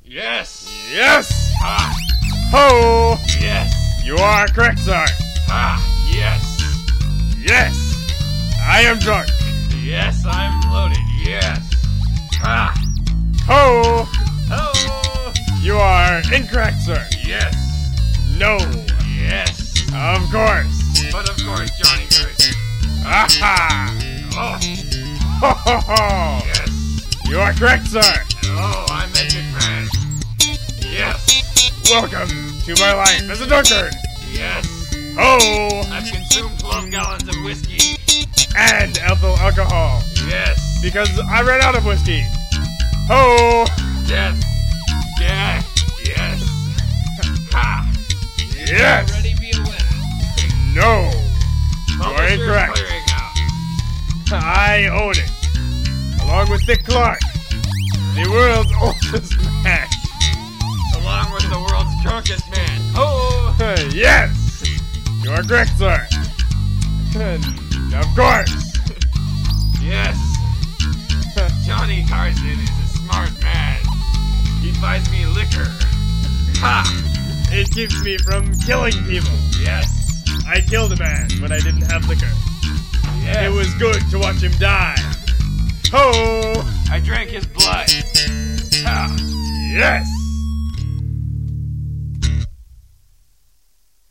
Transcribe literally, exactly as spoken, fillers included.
Yes. Yes. Ha. Ho. Yes. You are correct, sir. Ha. Yes. Yes. I am drunk. Yes, I'm loaded. Yes. Ha. Ho. Ho. You are incorrect, sir. Yes. No. Yes. Of course. But of course, Johnny Carson. Aha. Oh. Ho ho ho. Yes. You are correct, sir. Oh, I'm Ed McMahon. Yes. Welcome to my life as a drunkard. Yes. Ho. I've consumed twelve gallons of whiskey. And ethyl alcohol. Yes. Because I ran out of whiskey. Ho. Death. Death. Yes. Ha. Yes. Already be a winner. No. You are Publishers incorrect. Clearinghouse. I own it. Along with Dick Clark. The world's oldest man. Along with the world's drunkest man. Oh. Yes. You are correct, sir. Of course. Yes. Johnny Carson is a smart man. He buys me liquor. Ha. It keeps me from killing people. Yes. I killed a man when I didn't have liquor. Yes. It was good to watch him die. Ho! I drank his blood. Ha. Yes!